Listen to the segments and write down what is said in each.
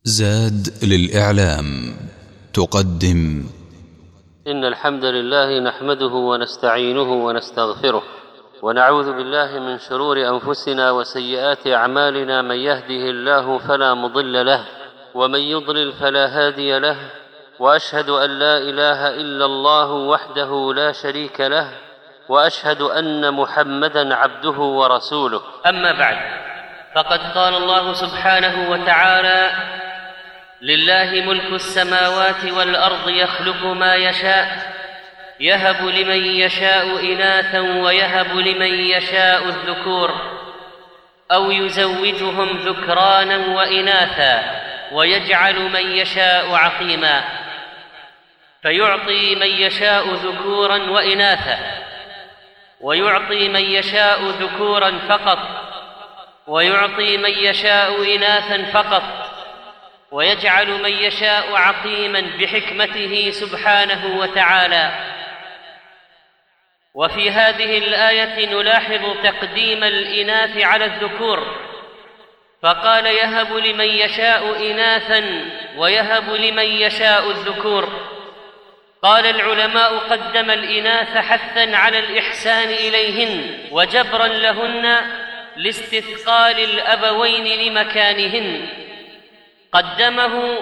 زاد للإعلام تقدم. إن الحمد لله نحمده ونستعينه ونستغفره ونعوذ بالله من شرور أنفسنا وسيئات أعمالنا. من يهده الله فلا مضل له ومن يضلل فلا هادي له، وأشهد أن لا إله إلا الله وحده لا شريك له، وأشهد أن محمدًا عبده ورسوله. أما بعد، فقد قال الله سبحانه وتعالى: لله ملك السماوات والأرض يخلق ما يشاء يهب لمن يشاء إناثا ويهب لمن يشاء الذكور أو يزوجهم ذكرانا وإناثا ويجعل من يشاء عقيما، فيعطي من يشاء ذكورا وإناثا، ويعطي من يشاء ذكورا فقط، ويعطي من يشاء إناثا فقط، ويجعل من يشاء عقيما بحكمته سبحانه وتعالى. وفي هذه الآية نلاحظ تقديم الإناث على الذكور، فقال: يهب لمن يشاء إناثا ويهب لمن يشاء الذكور. قال العلماء: قدم الإناث حثا على الإحسان إليهن وجبرا لهن لاستثقال الأبوين لمكانهن، قدمه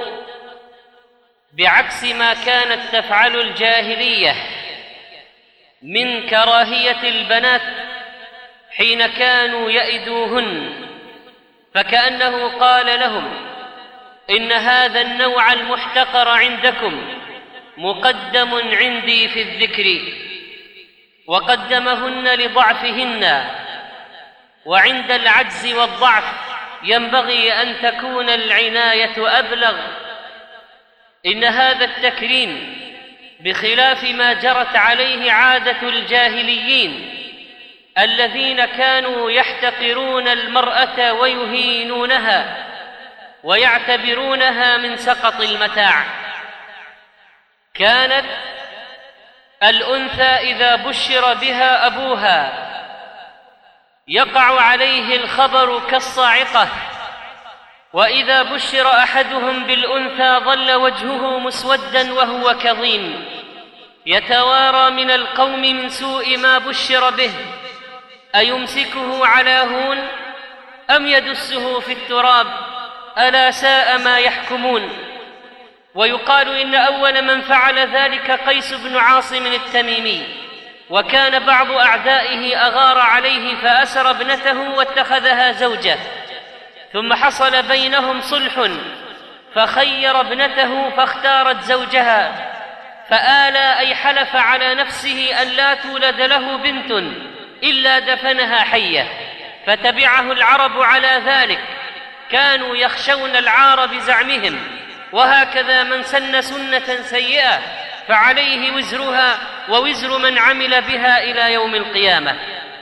بعكس ما كانت تفعل الجاهلية من كراهية البنات حين كانوا يئدوهن، فكأنه قال لهم: إن هذا النوع المحتقر عندكم مقدم عندي في الذكر، وقدمهن لضعفهن، وعند العجز والضعف ينبغي أن تكون العناية أبلغ. إن هذا التكريم بخلاف ما جرت عليه عادة الجاهليين الذين كانوا يحتقرون المرأة ويهينونها ويعتبرونها من سقط المتاع. كانت الأنثى إذا بشر بها أبوها يقع عليه الخبر كالصاعقة، وإذا بشر أحدهم بالأنثى ظل وجهه مسوداً وهو كظيم، يتوارى من القوم من سوء ما بشر به، أيمسكه على هون أم يدسه في التراب، ألا ساء ما يحكمون. ويقال إن أول من فعل ذلك قيس بن عاصم التميمي، وكان بعض أعدائه أغار عليه فأسر ابنته واتخذها زوجة، ثم حصل بينهم صلح فخير ابنته فاختارت زوجها، فآلى أي حلف على نفسه أن لا تولد له بنت إلا دفنها حية، فتبعه العرب على ذلك، كانوا يخشون العار بزعمهم. وهكذا من سن سنة سيئة فعليه وزرها ووزر من عمل بها إلى يوم القيامة.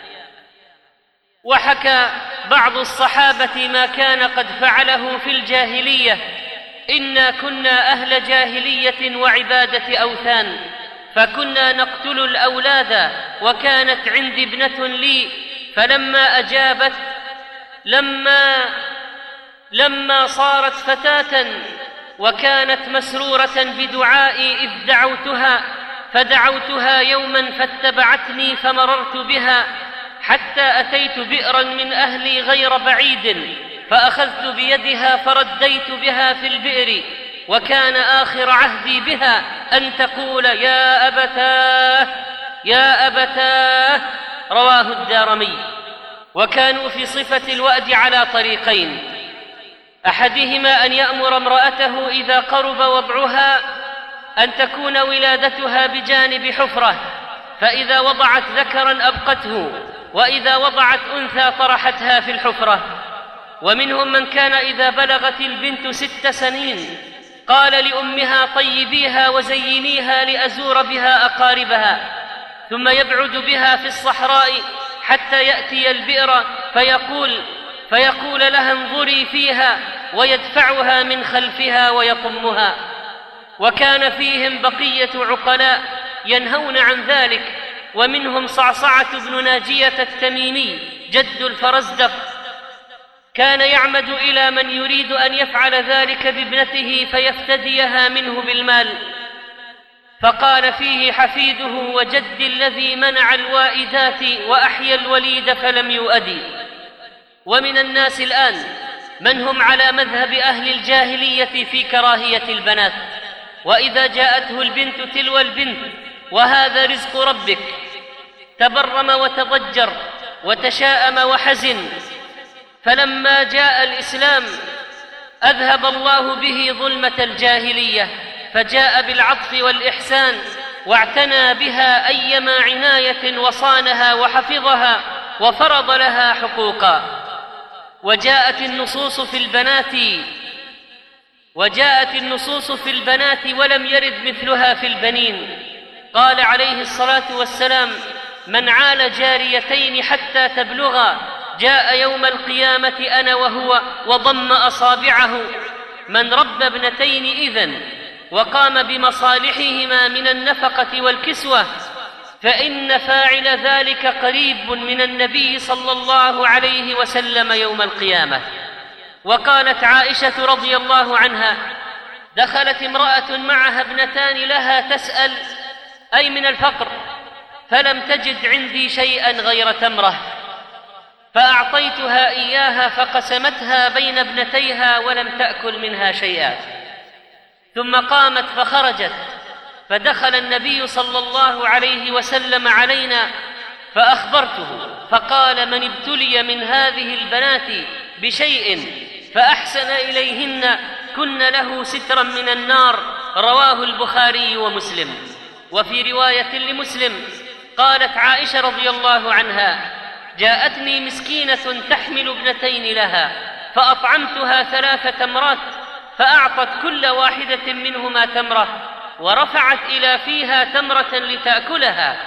وحكى بعض الصحابة ما كان قد فعله في الجاهلية: إنا كنا أهل جاهلية وعبادة أوثان، فكنا نقتل الأولاد، وكانت عندي ابنة لي، فلما أجابت لما صارت فتاة وكانت مسرورة بدعائي إذ دعوتها، فدعوتها يوما فاتبعتني فمررت بها حتى أتيت بئرا من أهلي غير بعيد، فأخذت بيدها فرديت بها في البئر، وكان آخر عهدي بها أن تقول: يا أبتاه يا أبتاه. رواه الدارمي. وكانوا في صفة الوأد على طريقين: أحدهما أن يأمر امرأته إذا قرب وضعها أن تكون ولادتها بجانب حفرة، فإذا وضعت ذكرا أبقته، وإذا وضعت أنثى طرحتها في الحفرة. ومنهم من كان إذا بلغت البنت 6 سنين قال لأمها: طيبيها وزينيها لأزور بها أقاربها، ثم يبعد بها في الصحراء حتى يأتي البئر فيقول لها: انظري فيها، ويدفعها من خلفها ويطمها. وكان فيهم بقية عقلاء ينهون عن ذلك، ومنهم صعصعة بن ناجية التميمي جد الفرزدق، كان يعمد إلى من يريد أن يفعل ذلك بابنته فيفتديها منه بالمال، فقال فيه حفيده: وجد الذي منع الوائدات وأحيا الوليد فلم يؤدي. ومن الناس الآن من هم على مذهب أهل الجاهلية في كراهية البنات، وإذا جاءته البنت تلو البنت وهذا رزق ربك تبرم وتضجر وتشاءم وحزن. فلما جاء الإسلام أذهب الله به ظلمة الجاهلية، فجاء بالعطف والإحسان واعتنى بها أيما عناية وصانها وحفظها وفرض لها حقوقا. وجاءت النصوص في البنات ولم يرد مثلها في البنين. قال عليه الصلاة والسلام: من عال جاريتين حتى تبلغا جاء يوم القيامة أنا وهو وضم أصابعه. من رب ابنتين إذن وقام بمصالحهما من النفقة والكسوة فإن فاعل ذلك قريب من النبي صلى الله عليه وسلم يوم القيامة. وقالت عائشة رضي الله عنها: دخلت امرأة معها ابنتان لها تسأل أي من الفقر، فلم تجد عندي شيئا غير تمرة، فأعطيتها إياها فقسمتها بين ابنتيها ولم تأكل منها شيئا. ثم قامت فخرجت، فدخل النبي صلى الله عليه وسلم علينا فأخبرته، فقال: من ابتلي من هذه البنات بشيء فأحسن إليهن كن له سترا من النار. رواه البخاري ومسلم. وفي رواية لمسلم قالت عائشة رضي الله عنها: جاءتني مسكينة تحمل ابنتين لها فأطعمتها 3 تمرات، فأعطت كل واحدة منهما تمرة ورفعت إلى فيها تمرة لتأكلها،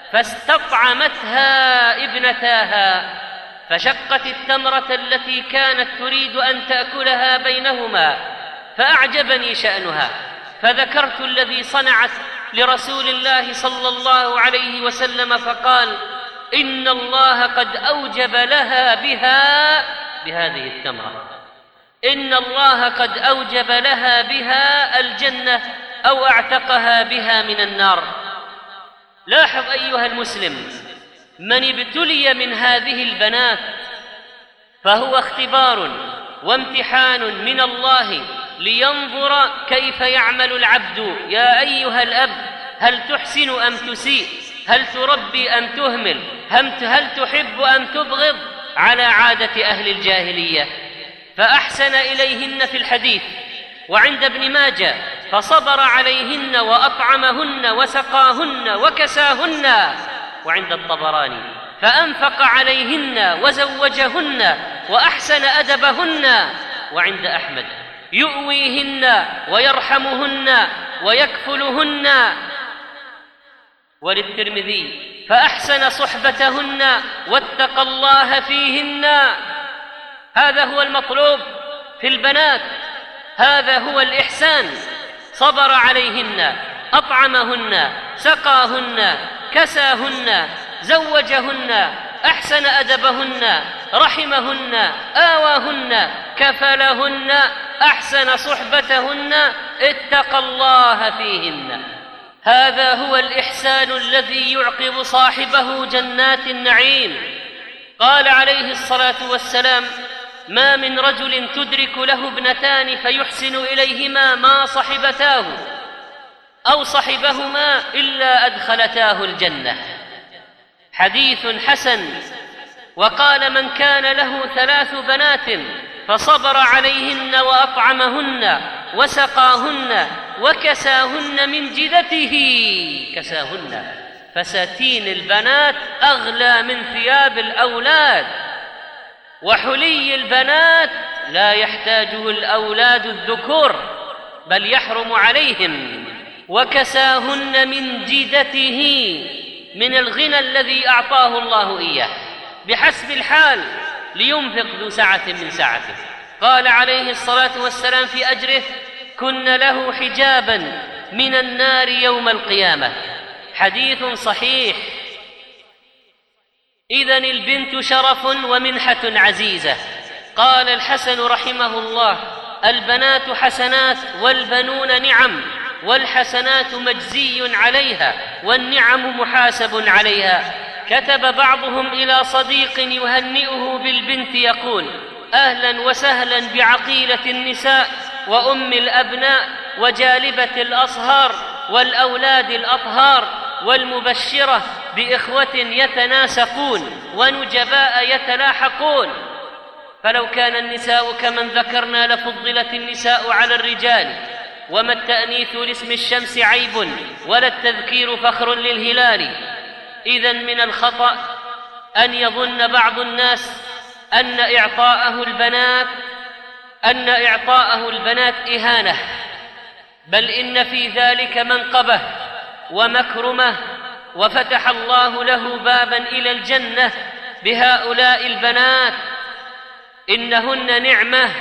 فاستطعمتها ابنتاها، فشقت التمرة التي كانت تريد أن تأكلها بينهما، فأعجبني شأنها، فذكرت الذي صنعت لرسول الله صلى الله عليه وسلم، فقال: إن الله قد أوجب لها بهذه التمرة، إن الله قد أوجب لها بها الجنة أو أعتقها بها من النار. لاحظ أيها المسلم، من ابتلي من هذه البنات فهو اختبار وامتحان من الله لينظر كيف يعمل العبد. يا أيها الأب، هل تحسن أم تسيء؟ هل تربي أم تهمل؟ هل تحب أم تبغض؟ على عادة أهل الجاهلية. فأحسن إليهن في الحديث، وعند ابن ماجه: فصبر عليهن وأطعمهن وسقاهن وكساهن. وعند الطبراني: فأنفق عليهن وزوجهن وأحسن أدبهن. وعند أحمد: يؤويهن ويرحمهن ويكفلهن. وللترمذي: فأحسن صحبتهن واتقى الله فيهن. هذا هو المطلوب في البنات، هذا هو الإحسان. صبر عليهن، أطعمهن، سقاهن، كساهن، زوجهن، أحسن أدبهن، رحمهن، آواهن، كفلهن، أحسن صحبتهن، اتقى الله فيهن. هذا هو الإحسان الذي يعقب صاحبه جنات النعيم. قال عليه الصلاة والسلام: ما من رجل تدرك له ابنتان فيحسن إليهما ما صحبتاه أو صحبهما إلا أدخلتاه الجنة. حديث حسن. وقال: من كان له 3 بنات فصبر عليهن وأطعمهن وسقاهن وكساهن من جدته. كساهن، فساتين البنات أغلى من ثياب الأولاد، وحلي البنات لا يحتاجه الأولاد الذكور بل يحرم عليهم. وكساهن من جدته، من الغنى الذي أعطاه الله إياه، بحسب الحال لينفق ذو سعة من سعته. قال عليه الصلاة والسلام في أجره: كن له حجابا من النار يوم القيامة. حديث صحيح. إذن البنت شرف ومنحة عزيزة. قال الحسن رحمه الله: البنات حسنات والبنون نعم، والحسنات مجزي عليها والنعم محاسب عليها. كتب بعضهم إلى صديق يهنئه بالبنت يقول: أهلا وسهلا بعقيلة النساء وأم الأبناء وجالبة الأصهار والأولاد الأطهار، والمبشرة بإخوة يتناسقون ونجباء يتلاحقون. فلو كان النساء كمن ذكرنا لفضلت النساء على الرجال، وما التأنيث لاسم الشمس عيب ولا التذكير فخر للهلال. إذن من الخطأ أن يظن بعض الناس أن إعطاءه البنات إهانة، بل إن في ذلك منقبة ومكرمة، وفتح الله له بابا إلى الجنة بهؤلاء البنات. إنهن نعمة،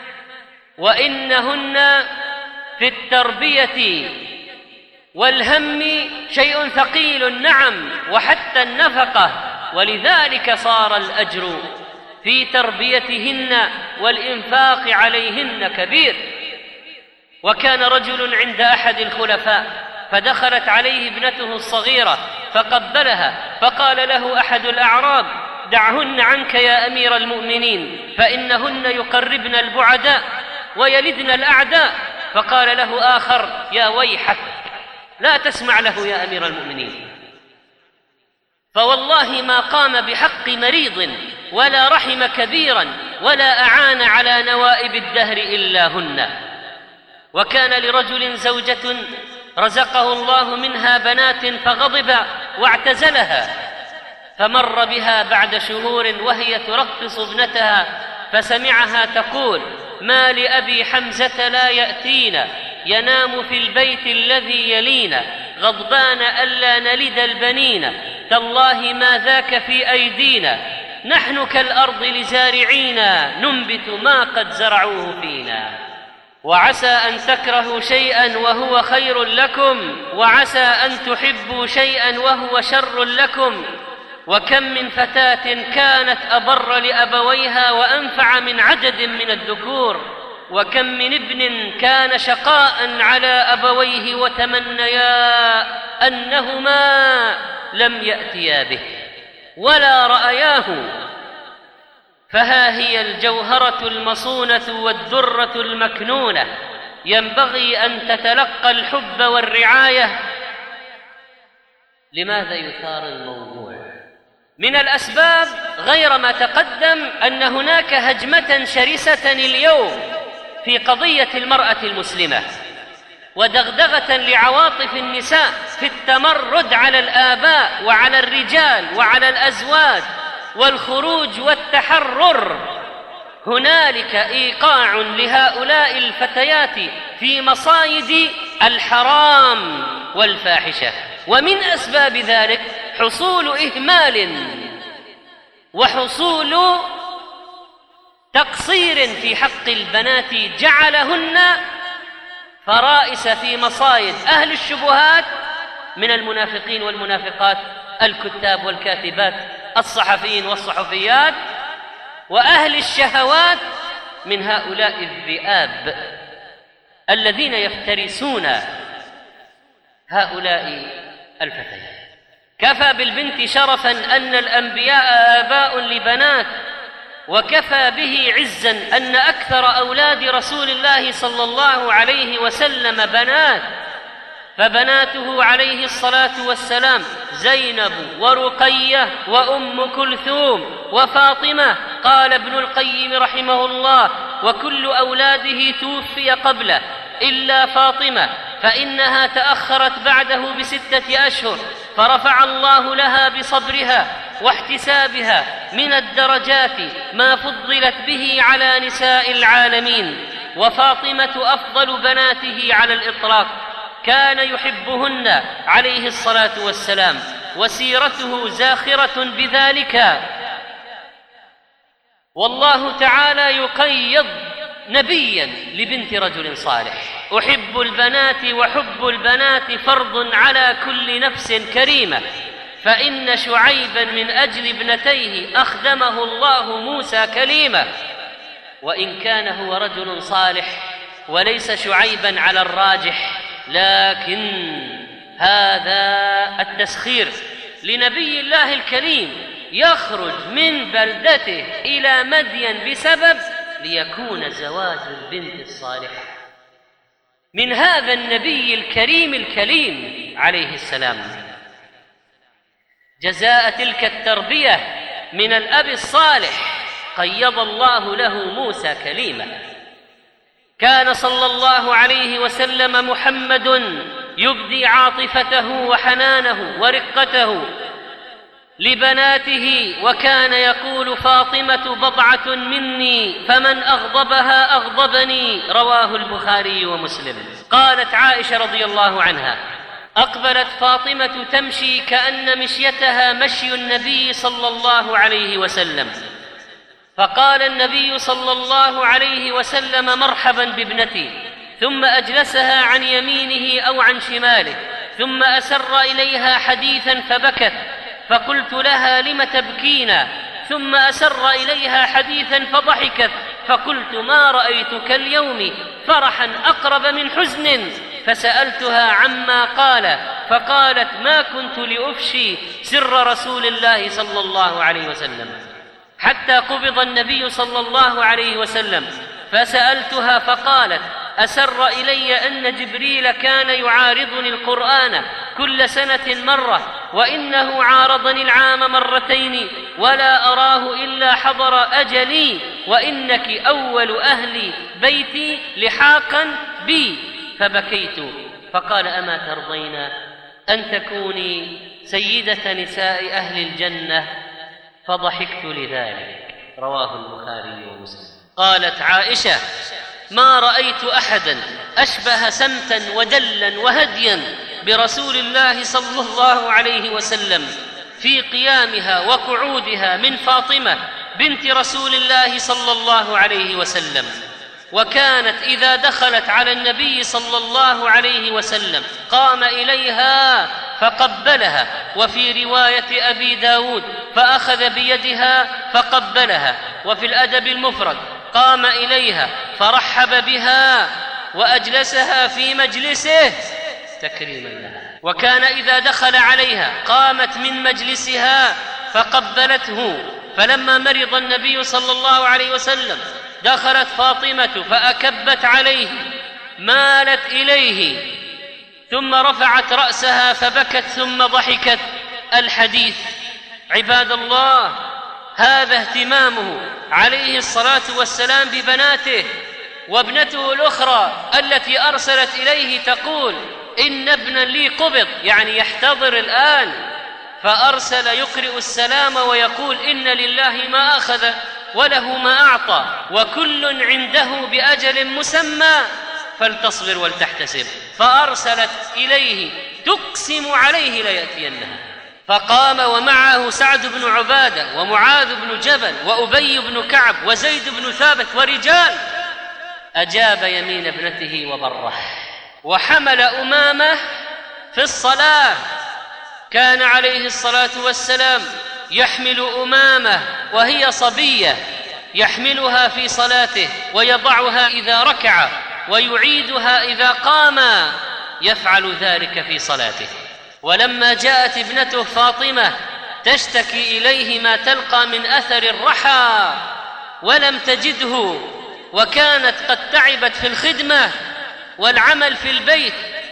وإنهن في التربية والهم شيء ثقيل، نعم، وحتى النفقة، ولذلك صار الأجر في تربيتهن والإنفاق عليهن كبير. وكان رجل عند أحد الخلفاء فدخلت عليه ابنته الصغيرة فقبلها، فقال له أحد الأعراب: دعهن عنك يا أمير المؤمنين، فإنهن يقربن البعداء ويلدن الأعداء. فقال له آخر: يا ويحك، لا تسمع له يا أمير المؤمنين، فوالله ما قام بحق مريض ولا رحم كبيرا ولا أعان على نوائب الدهر إلا هن. وكان لرجل زوجة رزقه الله منها بنات فغضب واعتزلها، فمر بها بعد شهور وهي ترقص ابنتها، فسمعها تقول: ما لأبي حمزة لا يأتينا، ينام في البيت الذي يلينا، غضبان ألا نلد البنين، تالله ما ذاك في أيدينا، نحن كالأرض لزارعينا، ننبت ما قد زرعوه فينا. وعسى أن تكرهوا شيئا وهو خير لكم، وعسى أن تحبوا شيئا وهو شر لكم. وكم من فتاة كانت أبر لأبويها وأنفع من عدد من الذكور، وكم من ابن كان شقاء على أبويه وتمنيا أنهما لم يأتيا به ولا رأياه. فها هي الجوهرة المصونة والدرة المكنونة، ينبغي أن تتلقى الحب والرعاية. لماذا يثار الموضوع؟ من الأسباب غير ما تقدم أن هناك هجمة شرسة اليوم في قضية المرأة المسلمة، ودغدغة لعواطف النساء في التمرد على الآباء وعلى الرجال وعلى الأزواج والخروج والتحرر. هنالك إيقاع لهؤلاء الفتيات في مصايد الحرام والفاحشة، ومن أسباب ذلك حصول إهمال وحصول تقصير في حق البنات، جعلهن فرائس في مصايد أهل الشبهات من المنافقين والمنافقات، الكتاب والكاتبات، الصحفيين والصحفيات، وأهل الشهوات من هؤلاء الذئاب الذين يفترسون هؤلاء الفتيات. كفى بالبنت شرفا أن الأنبياء آباء لبنات، وكفى به عزا أن أكثر أولاد رسول الله صلى الله عليه وسلم بنات، فبناته عليه الصلاة والسلام زينب ورقية وأم كلثوم وفاطمة. قال ابن القيم رحمه الله: وكل أولاده توفي قبله إلا فاطمة، فإنها تأخرت بعده ب6 أشهر، فرفع الله لها بصبرها واحتسابها من الدرجات ما فضلت به على نساء العالمين. وفاطمة أفضل بناته على الإطلاق، كان يحبهن عليه الصلاة والسلام، وسيرته زاخرة بذلك. والله تعالى يقيض نبيا لبنت رجل صالح: أحب البنات وحب البنات فرض على كل نفس كريمة، فإن شعيبا من أجل ابنتيه أخدمه الله موسى كليما. وإن كان هو رجل صالح وليس شعيبا على الراجح، لكن هذا التسخير لنبي الله الكريم يخرج من بلدته إلى مدين بسبب ليكون زواج البنت الصالحة من هذا النبي الكريم عليه السلام، جزاء تلك التربية من الأب الصالح قيض الله له موسى كليما. كان صلى الله عليه وسلم محمد يبدي عاطفته وحنانه ورقته لبناته، وكان يقول: فاطمة بضعة مني فمن أغضبها أغضبني، رواه البخاري ومسلم. قالت عائشة رضي الله عنها: أقبلت فاطمة تمشي كأن مشيتها مشي النبي صلى الله عليه وسلم، فقال النبي صلى الله عليه وسلم: مرحبا بابنتي، ثم أجلسها عن يمينه أو عن شماله، ثم أسر إليها حديثا فبكت، فقلت لها: لم تبكين؟ ثم أسر إليها حديثا فضحكت، فقلت: ما رأيتك اليوم فرحا أقرب من حزن، فسألتها عما قال، فقالت: ما كنت لأفشي سر رسول الله صلى الله عليه وسلم حتى قبض النبي صلى الله عليه وسلم، فسألتها فقالت: أسر إلي أن جبريل كان يعارضني القرآن كل سنة مرة، وإنه عارضني العام مرتين، ولا أراه إلا حضر أجلي، وإنك أول أهل بيتي لحاقا بي. فبكيت، فقال: أما ترضين أن تكوني سيدة نساء أهل الجنة؟ فضحكت لذلك، رواه البخاري ومسلم. قالت عائشة: ما رأيت أحدا أشبه سمتا ودلا وهديا برسول الله صلى الله عليه وسلم في قيامها وقعودها من فاطمة بنت رسول الله صلى الله عليه وسلم. وكانت إذا دخلت على النبي صلى الله عليه وسلم قام إليها فقبلها، وفي رواية أبي داود فأخذ بيدها فقبلها، وفي الأدب المفرد قام إليها فرحب بها وأجلسها في مجلسه تكريما لها. وكان إذا دخل عليها قامت من مجلسها فقبلته. فلما مرض النبي صلى الله عليه وسلم دخلت فاطمة فأكبت عليه، مالت إليه، ثم رفعت رأسها فبكت ثم ضحكت. الحديث عباد الله هذا اهتمامه عليه الصلاة والسلام ببناته. وابنته الأخرى التي أرسلت إليه تقول: إن ابنا لي قبض، يعني يحتضر الآن، فأرسل يقرئ السلام ويقول: إن لله ما أخذ وله ما أعطى، وكل عنده بأجل مسمى، فلتصبر ولتحتسب. فأرسلت إليه تقسم عليه ليأتينها، فقام ومعه سعد بن عبادة ومعاذ بن جبل وأبي بن كعب وزيد بن ثابت ورجال. أجاب يمين ابنته وبره، وحمل أمامة في الصلاة. كان عليه الصلاة والسلام يحمل أمامة وهي صبية، يحملها في صلاته ويضعها إذا ركع ويعيدها إذا قام، يفعل ذلك في صلاته. ولما جاءت ابنته فاطمة تشتكي إليه ما تلقى من أثر الرحى ولم تجده، وكانت قد تعبت في الخدمة والعمل في البيت،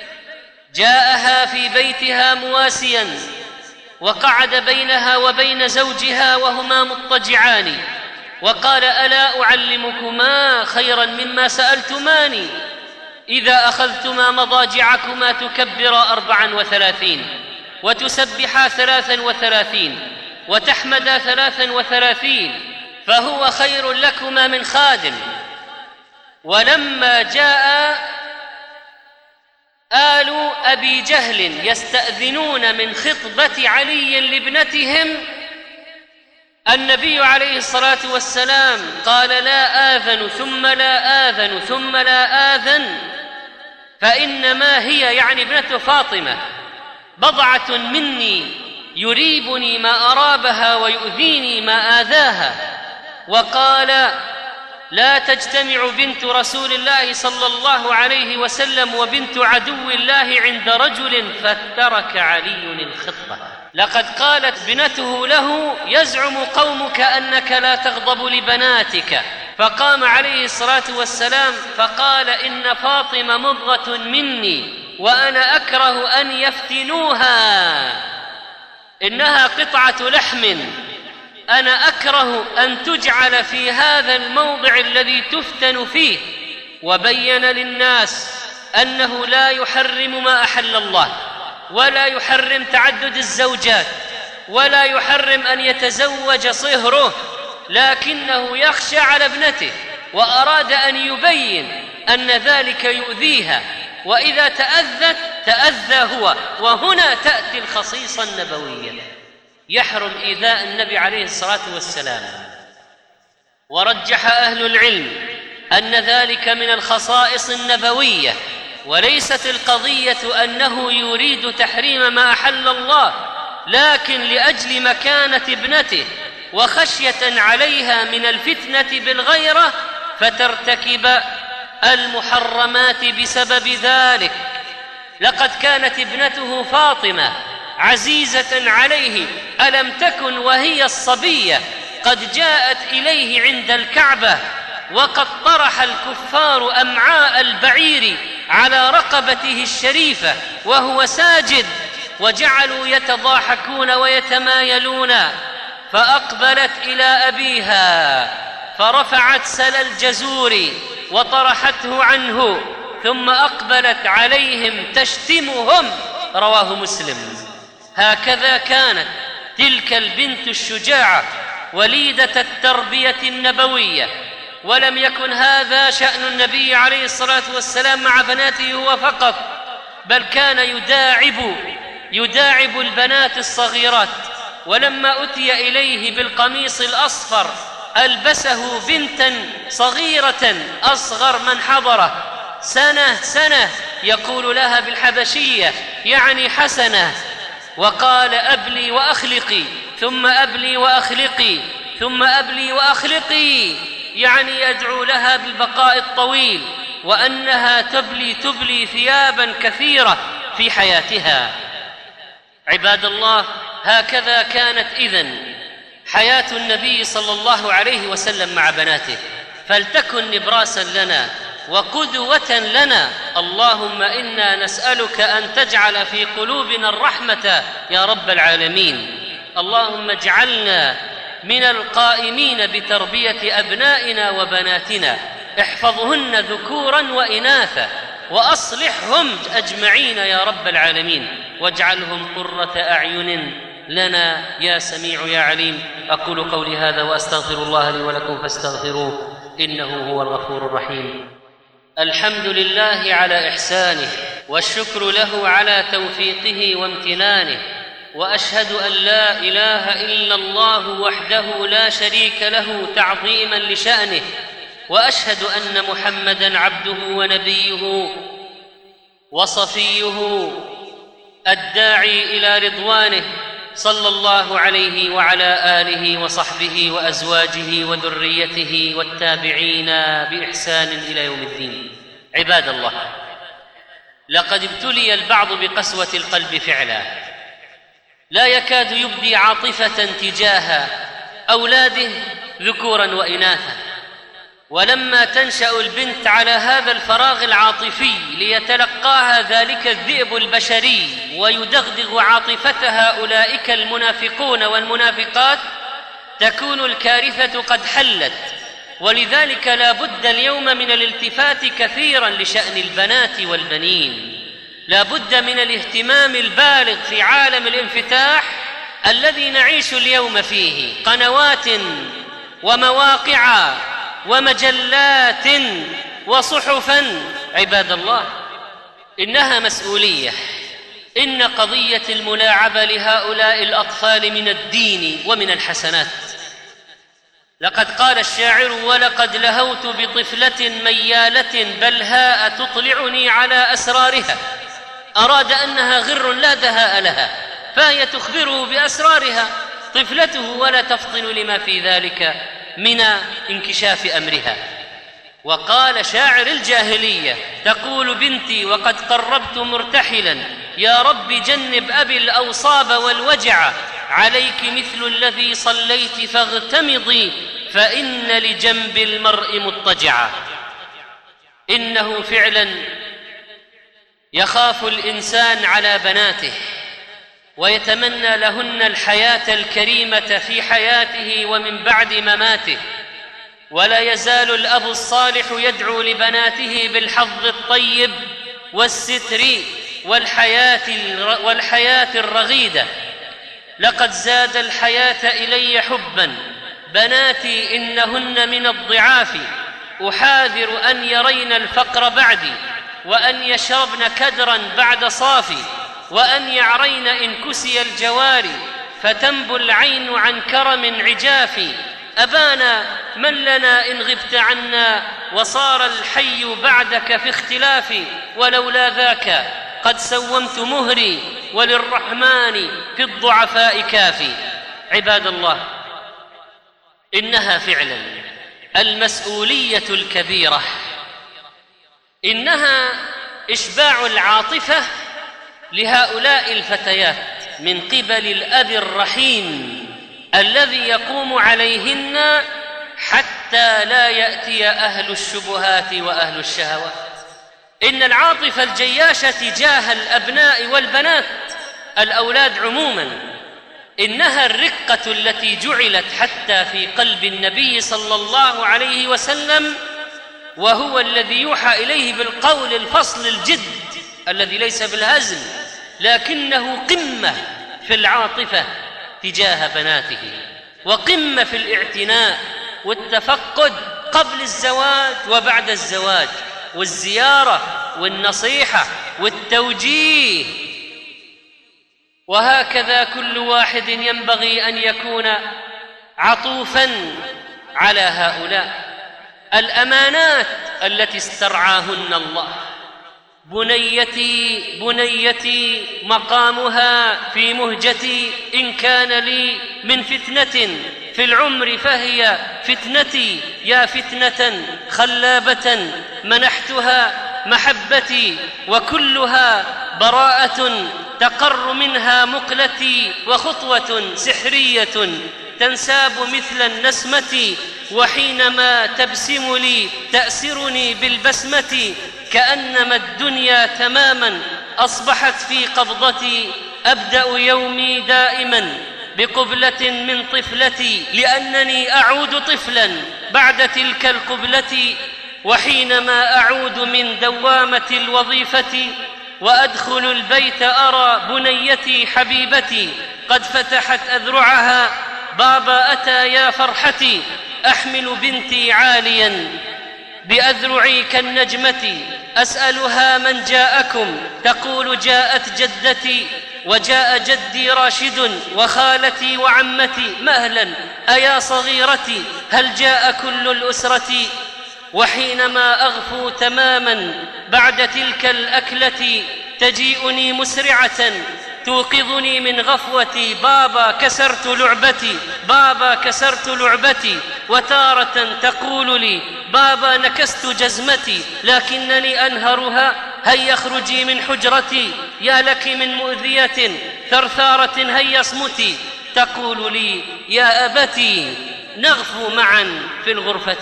جاءها في بيتها مواسيا وقعد بينها وبين زوجها وهما مضطجعان، وقال: ألا أعلمكما خيرا مما سألتماني؟ إذا أخذتما مضاجعكما تكبرا 34 وتسبحا 33 وتحمدا 33، فهو خير لكما من خادم. ولما جاء آل أبي جهل يستأذنون من خطبة علي لابنتهم، النبي عليه الصلاة والسلام قال: لا آذن ثم لا آذن ثم لا آذن، فإنما هي، يعني ابنة فاطمة، بضعة مني يريبني ما أرابها ويؤذيني ما آذاها. وقال: لا تجتمع بنت رسول الله صلى الله عليه وسلم وبنت عدو الله عند رجل فترك علي الخطبة. لقد قالت ابنته له: يزعم قومك أنك لا تغضب لبناتك، فقام عليه الصلاة والسلام فقال: إن فاطمة مضغة مني وأنا أكره أن يفتنوها، إنها قطعة لحم، أنا أكره أن تجعل في هذا الموضع الذي تفتن فيه. وبين للناس أنه لا يحرم ما أحل الله، ولا يحرم تعدد الزوجات، ولا يحرم أن يتزوج صهره، لكنه يخشى على ابنته وأراد أن يبين أن ذلك يؤذيها، وإذا تأذت تأذى هو. وهنا تأتي الخصيصة النبوية: يحرم إيذاء النبي عليه الصلاة والسلام. ورجح أهل العلم أن ذلك من الخصائص النبوية، وليست القضية أنه يريد تحريم ما أحل الله، لكن لأجل مكانة ابنته وخشية عليها من الفتنة بالغيرة فترتكب المحرمات بسبب ذلك. لقد كانت ابنته فاطمة عزيزة عليه، ألم تكن وهي الصبية قد جاءت إليه عند الكعبة وقد طرح الكفار أمعاء البعير على رقبته الشريفة وهو ساجد، وجعلوا يتضاحكون ويتمايلون، فأقبلت إلى أبيها فرفعت سل الجزور وطرحته عنه، ثم أقبلت عليهم تشتمهم، رواه مسلم. هكذا كانت تلك البنت الشجاعة وليدة التربية النبوية. ولم يكن هذا شأن النبي عليه الصلاة والسلام مع بناته هو فقط، بل كان يداعب البنات الصغيرات. ولما أتي إليه بالقميص الأصفر ألبسه بنتا صغيرة أصغر من حضره، سنة يقول لها بالحبشية يعني حسنة، وقال: أبلي وأخلقي، ثم أبلي وأخلقي، ثم أبلي وأخلقي، يعني يدعو لها بالبقاء الطويل، وأنها تبلي ثيابا كثيرة في حياتها. عباد الله، هكذا كانت إذن حياة النبي صلى الله عليه وسلم مع بناته، فلتكن نبراسا لنا وقدوة لنا. اللهم إنا نسألك أن تجعل في قلوبنا الرحمة يا رب العالمين. اللهم اجعلنا من القائمين بتربية أبنائنا وبناتنا، احفظهن ذكورا وإناثا، وأصلحهم أجمعين يا رب العالمين، واجعلهم قرة أعين لنا يا سميع يا عليم. أقول قولي هذا وأستغفر الله لي ولكم فاستغفروه إنه هو الغفور الرحيم. الحمد لله على إحسانه، والشكر له على توفيقه وامتنانه، وأشهد أن لا إله إلا الله وحده لا شريك له تعظيما لشأنه، وأشهد أن محمدًا عبده ونبيه وصفيه الداعي إلى رضوانه، صلى الله عليه وعلى آله وصحبه وأزواجه وذريته والتابعين بإحسان إلى يوم الدين. عباد الله، لقد ابتلي البعض بقسوة القلب فعلا، لا يكاد يبدي عاطفة تجاه أولاده ذكورا وإناثا، ولما تنشأ البنت على هذا الفراغ العاطفي ليتلقاها ذلك الذئب البشري ويدغدغ عاطفتها أولئك المنافقون والمنافقات، تكون الكارثة قد حلت. ولذلك لا بد اليوم من الالتفات كثيرا لشأن البنات والبنين، لا بد من الاهتمام البالغ في عالم الانفتاح الذي نعيش اليوم فيه، قنوات ومواقع ومجلات وصحفا. عباد الله، إنها مسؤولية، إن قضية الملاعبة لهؤلاء الأطفال من الدين ومن الحسنات. لقد قال الشاعر: ولقد لهوت بطفلة ميالة بلهاء تطلعني على أسرارها. أراد أنها غر لا دهاء لها، فهي تخبره بأسرارها طفلته ولا تفطن لما في ذلك من انكشاف أمرها. وقال شاعر الجاهلية تقول بنتي وقد قربت مرتحلا يا رب جنب أبي الأوصاب والوجع عليك مثل الذي صليت فاغتمضي فإن لجنب المرء مضطجعا. إنه فعلا يخاف الإنسان على بناته ويتمنى لهن الحياة الكريمة في حياته ومن بعد مماته، ولا يزال الأب الصالح يدعو لبناته بالحظ الطيب والستر والحياة الرغيدة. لقد زاد الحياة إلي حبا بناتي إنهن من الضعاف، أحاذر أن يرين الفقر بعدي وأن يشربن كدرا بعد صافي وأن يعرين إن كسي الجواري فتنبو العين عن كرم عجافي. أبانا من لنا إن غبت عنا وصار الحي بعدك في اختلاف ولولا ذاك قد سومت مهري وللرحمن في الضعفاء كافي. عباد الله، إنها فعلا المسؤولية الكبيرة، إنها إشباع العاطفة لهؤلاء الفتيات من قبل الأب الرحيم الذي يقوم عليهن حتى لا يأتي أهل الشبهات وأهل الشهوات. إن العاطفة الجياشة تجاه الأبناء والبنات الأولاد عموما إنها الرقة التي جعلت حتى في قلب النبي صلى الله عليه وسلم، وهو الذي يوحى إليه بالقول الفصل الجد الذي ليس بالهزل، لكنه قمة في العاطفة تجاه بناته وقمة في الاعتناء والتفقد قبل الزواج وبعد الزواج، والزيارة والنصيحة والتوجيه. وهكذا كل واحد ينبغي أن يكون عطوفا على هؤلاء الأمانات التي استرعاهن الله. بنيتي بنيتي مقامها في مهجتي إن كان لي من فتنة في العمر فهي فتنتي، يا فتنة خلابة منحتها محبتي وكلها براءة تقر منها مقلتي، وخطوة سحرية تنساب مثل النسمة، وحينما تبسم لي تأسرني بالبسمة، كأنما الدنيا تماما أصبحت في قبضتي، أبدأ يومي دائما بقبلة من طفلتي لأنني أعود طفلا بعد تلك القبلة، وحينما أعود من دوامة الوظيفة وأدخل البيت أرى بنيتي حبيبتي قد فتحت أذرعها، بابا أتى يا فرحتي، أحمل بنتي عاليا بأذرعي كالنجمة، أسألها من جاءكم تقول جاءت جدتي وجاء جدي راشد وخالتي وعمتي، مهلا أيا صغيرتي هل جاء كل الأسرة؟ وحينما أغفو تماما بعد تلك الأكلة تجيئني مسرعة توقظني من غفوتي، بابا كسرت لعبتي، بابا كسرت لعبتي، وتارة تقول لي بابا نكست جزمتي لكنني أنهرها، هيا اخرجي من حجرتي، يا لك من مؤذية ثرثارة هيا اصمتي، تقول لي يا أبتي نغفو معا في الغرفة،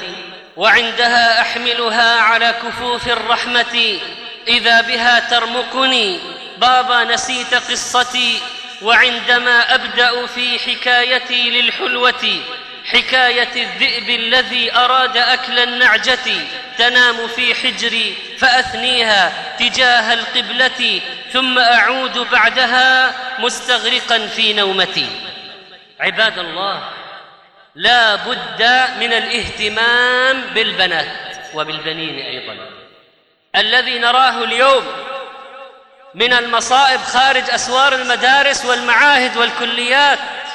وعندها أحملها على كفوف الرحمة إذا بها ترمقني، بابا نسيت قصتي، وعندما أبدأ في حكايتي للحلوة حكاية الذئب الذي أراد أكل النعجة، تنام في حجري فأثنيها تجاه القبلة، ثم أعود بعدها مستغرقا في نومتي. عباد الله، لا بد من الاهتمام بالبنات وبالبنين أيضا. الذي نراه اليوم من المصائب خارج أسوار المدارس والمعاهد والكليات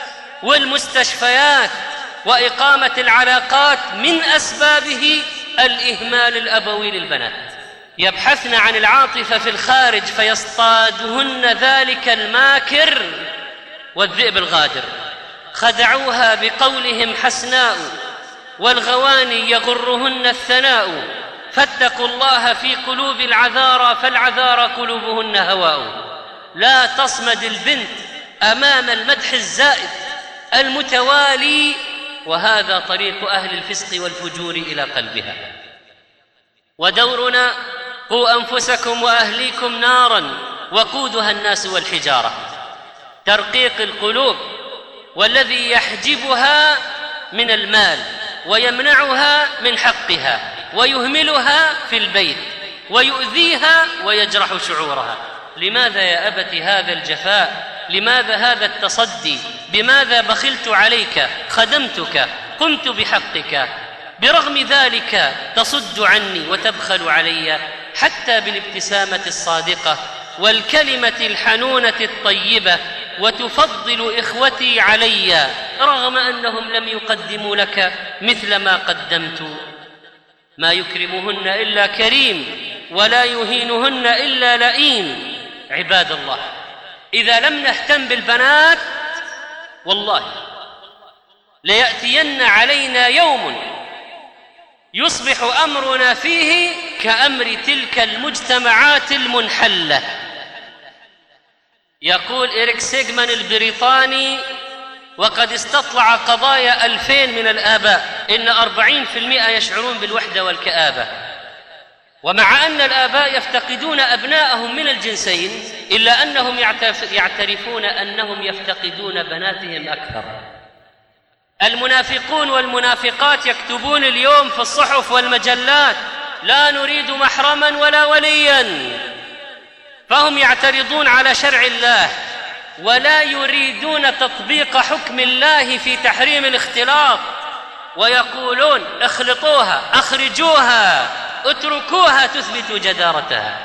والمستشفيات وإقامة العلاقات من أسبابه الإهمال الأبوي للبنات. يبحثن عن العاطفة في الخارج فيصطادهن ذلك الماكر والذئب الغادر. خدعوها بقولهم حسناء والغواني يغرهن الثناء، فاتقوا الله في قلوب العذارى فالعذارى قلوبهن هواء. لا تصمد البنت أمام المدح الزائد المتوالي، وهذا طريق أهل الفسق والفجور إلى قلبها. ودورنا: قوا أنفسكم وأهليكم نارا وقودها الناس والحجارة. ترقيق القلوب، والذي يحجبها من المال ويمنعها من حقها ويهملها في البيت ويؤذيها ويجرح شعورها. لماذا يا أبت هذا الجفاء؟ لماذا هذا التصدي؟ بماذا بخلت عليك؟ خدمتك، قمت بحقك، برغم ذلك تصد عني وتبخل علي، حتى بالابتسامة الصادقة والكلمة الحنونة الطيبة، وتفضل إخوتي علي رغم أنهم لم يقدموا لك مثل ما قدمت. ما يكرمهن إلا كريم، ولا يهينهن إلا لئيم. عباد الله، إذا لم نهتم بالبنات والله ليأتين علينا يوم يصبح أمرنا فيه كأمر تلك المجتمعات المنحلة. يقول إريك سيغمان البريطاني، وقد استطلع قضايا 2000 من الآباء، إن 40% يشعرون بالوحدة والكآبة. ومع أن الآباء يفتقدون أبناءهم من الجنسين، إلا أنهم يعترفون أنهم يفتقدون بناتهم أكثر. المنافقون والمنافقات يكتبون اليوم في الصحف والمجلات: لا نريد محرما ولا وليا، فهم يعترضون على شرع الله ولا يريدون تطبيق حكم الله في تحريم الاختلاط، ويقولون: اخلطوها، اخرجوها، اتركوها تثبت جدارتها.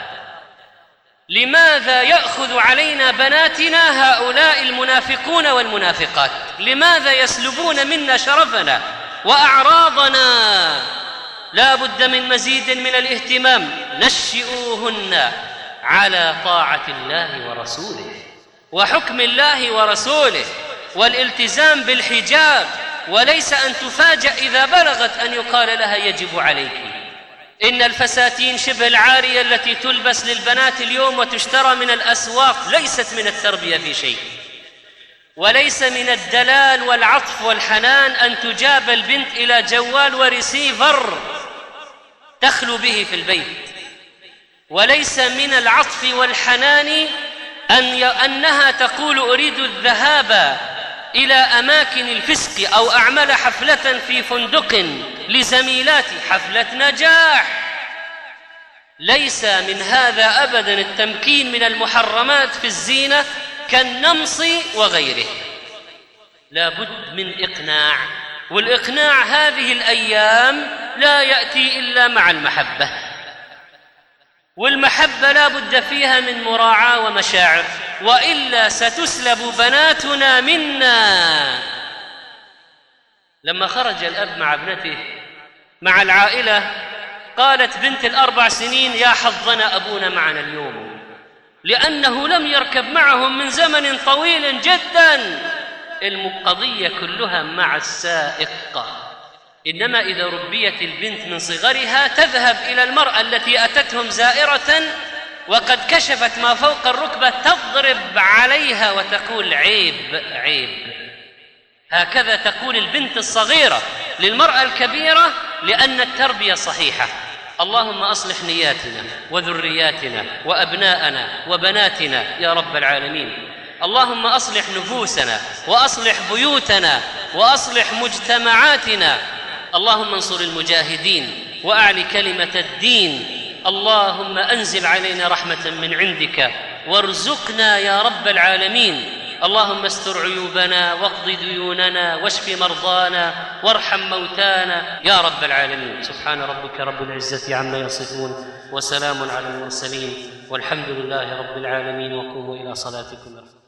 لماذا يأخذ علينا بناتنا هؤلاء المنافقون والمنافقات؟ لماذا يسلبون منا شرفنا وأعراضنا؟ لا بد من مزيد من الاهتمام. نشئوهن على طاعة الله ورسوله وحكم الله ورسوله والالتزام بالحجاب، وليس أن تفاجأ إذا بلغت أن يقال لها يجب عليك. إن الفساتين شبه العارية التي تلبس للبنات اليوم وتشترى من الأسواق ليست من التربية في شيء، وليس من الدلال والعطف والحنان أن تجاب البنت إلى جوال وريسيفر تخلو به في البيت، وليس من العطف والحنان أنها تقول أريد الذهاب إلى أماكن الفسق أو أعمل حفلة في فندق لزميلاتي، حفلة نجاح. ليس من هذا أبدا التمكين من المحرمات في الزينة كالنمص وغيره. لا بد من إقناع، والإقناع هذه الأيام لا يأتي إلا مع المحبة، والمحبة لا بد فيها من مراعاة ومشاعر، وإلا ستسلب بناتنا منا. لما خرج الأب مع ابنته مع العائلة، قالت بنت ال4 سنين: يا حظنا أبونا معنا اليوم، لأنه لم يركب معهم من زمن طويل جدا. القضية كلها مع السائق. إنما إذا ربيت البنت من صغرها تذهب إلى المرأة التي أتتهم زائرة وقد كشفت ما فوق الركبة، تضرب عليها وتقول: عيب عيب. هكذا تقول البنت الصغيرة للمرأة الكبيرة، لأن التربية صحيحة. اللهم أصلح نياتنا وذرياتنا وأبناءنا وبناتنا يا رب العالمين. اللهم أصلح نفوسنا وأصلح بيوتنا وأصلح مجتمعاتنا. اللهم انصر المجاهدين وأعل كلمة الدين. اللهم أنزل علينا رحمة من عندك وارزقنا يا رب العالمين. اللهم استر عيوبنا واقض ديوننا واشف مرضانا وارحم موتانا يا رب العالمين. سبحان ربك رب العزة عما يصفون، وسلام على المرسلين، والحمد لله رب العالمين. وقوموا إلى صلاتكم.